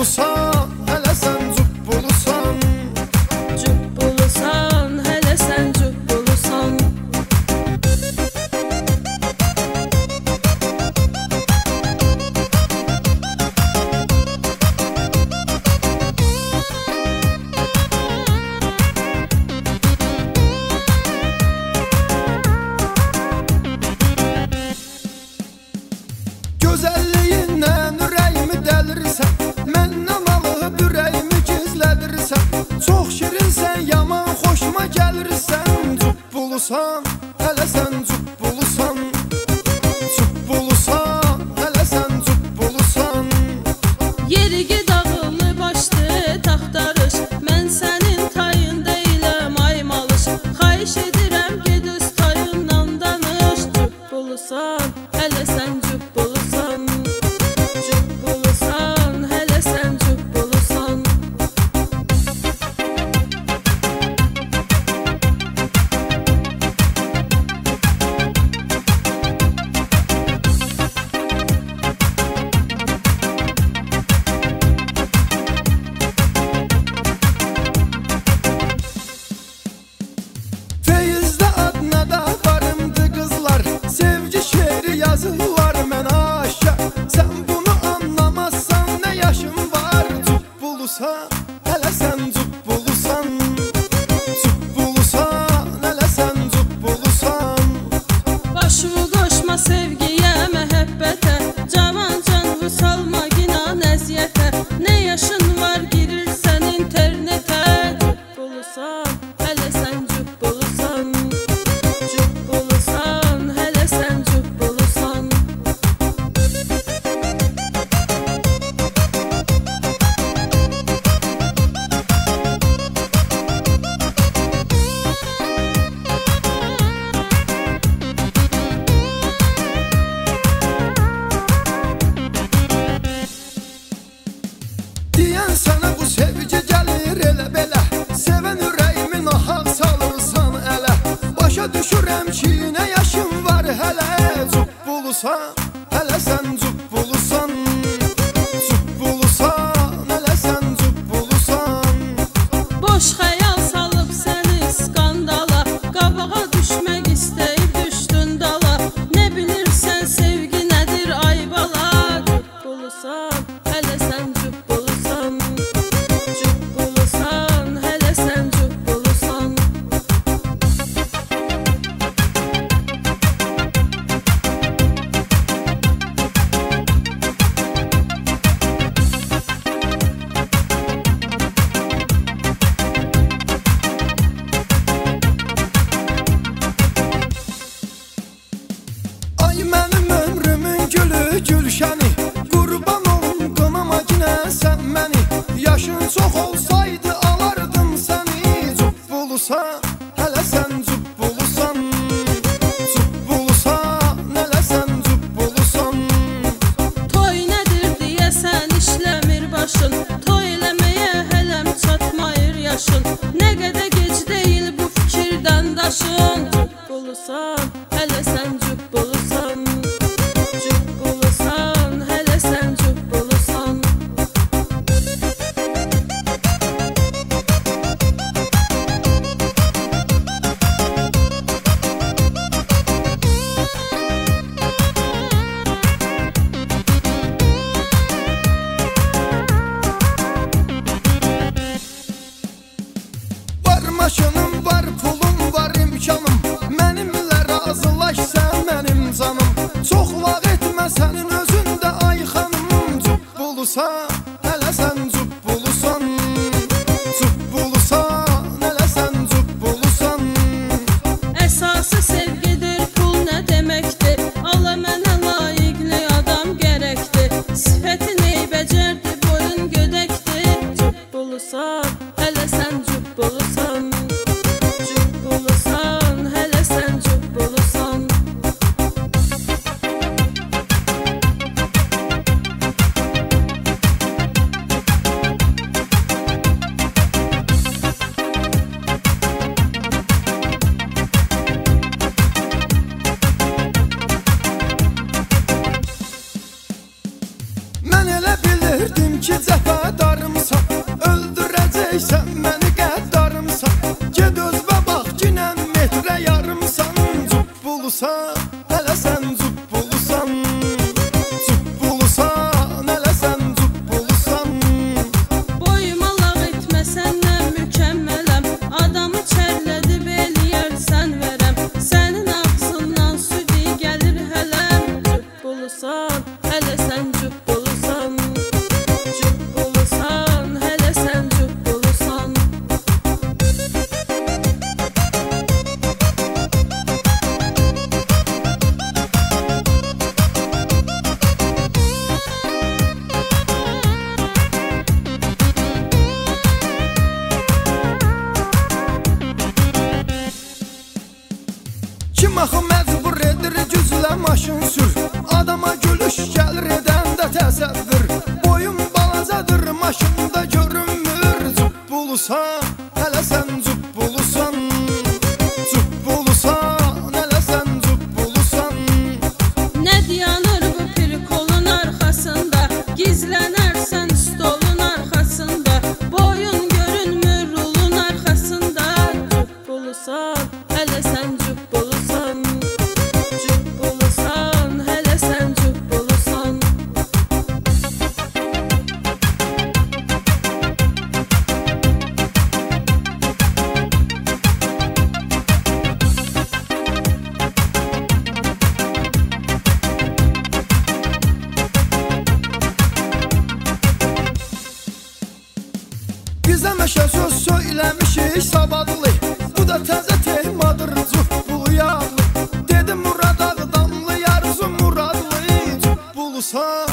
Cubbulusan, hələ sən cubbulusan. Cubbulusan, hələ sən cubbulusan. Gözəlliyindən ürəyimi dəlirsən, məndən alıb ürəyimi gizlədirsən. Çox şirinsən, yaman xoşuma gəlirsən. Cubbulusan, hələ sən cubbulusan. Cubbulusan, hələ sən cubbulusan. Yerigi dağılı başdı taxtarış, mən sənin tayın deyiləm ay malış. Xahiş edirəm ged öz tayından danış. Cubbulusan, hələ sən cubbulusan. Cubbulusan, hələ sən cubbulusan. Feyizdə adına da varımdı qızlar, sevgi şeiri yazırlar mənə aşka. Sən bunu anlamazsan nə yaşın var. Cubbulusan, hələ sən cubbulusan. Cubbulusan, hələ sən cubbulusan. Başımı qoşma sevgiyə, məhəbbətə, cavan canlı salma ginan əziyyətə. Nə yaşın var girirsən internetə. Cubbulusan, hələ sən cubbulusan. Cubbulusan, hələ sən cubbulusan. Deyən sənə bu sevgi gəlir elə belə, sevən ürəyimi nahaq salırsan ələ. Başa düşürəm ki nə yaşın var hələ. Cubbulusan, hələ sən cubbulusan. Cubbulusan, hələ sən cubbulusan. Boş xəyal salıb səni skandala, qabağa düşmək istəyib düşdün dala. Nə bilirsən sevgi nədir ay bala. Cubbulusan, hələ sən cubbulusan. Cubbulusan, hələ sən cubbulusan. Ay mənim ömrümün gülü gülşəni, qurban olum qınama ginə sən məni. Yaşın çox olsaydı alardım səni. Cubbulusan, hələ sən cubbulusan. Cubbulusan, hələ sən cubbulusan. Toy nədir deyəsən işləmir başın, toy eləməyə hələm çatmayır yaşın. Nə qədər gec deyil bu fikirdən daşın. Cubbulusan, hələ sən cubbulusan. Cubbulusan, hələ sən cubbulusan. Var maşınım, var pulum, var imkanım. Mənimlə razılaş sən mənim canım. Çox vaxt etmə sənin özündə ay xanım. Cubbulusan, hələ sən cubbulusan. Cubbulusan, hələ sən cubbulusan. Əsası sevgidir, pul nə deməkdir? Allah mənə layiqli adam gərəkdir. Sifətin eybəcərdir, boyun gödəkdir. Cubbulusan, hələ sən cubbulusan. Cubbulusan, hələ sən cubbulusan. Mən elə bilirdim ki cəfədə deysən məni qəddarımsan. Ged özbə bax ginən metrə yarımsan. Cubbulusan, hələ sən cubbulusan. Cubbulusan, hələ sən cubbulusan. Boyuma lağ etmə səndən mükəmmələm. Adamı çərlədib eləyərsən verəm. Sənin ağzından südü gəlir hələm. Cubbulusan, hələ sən cubbulusan. Cubbulusan, hələ sən cubbulusan. Kim axı məcbur edir güclə maşın sür. Adama gülüş gəlir edəndə təsəvvür. Boyun balacadır maşında görünmür. Cubbulusan, hələ sən cubbulusan. Cubbulusan, hələ sən cubbulusan. Nə dayanır bu pirkolun arxasında? Gizlənərsən stolun arxasında. Boyun görünmür rulun arxasında. Cubbulusan, hələ sən cubbulusan. Cubbulusan, hələ sən cubbulusan. Bizə məşə söz söyləmişik savadlı. Bu da təzə tehmadır cubbulu yağlı. Dedim Murad Ağdamlı yarısı Muradlı. Cubbulusan,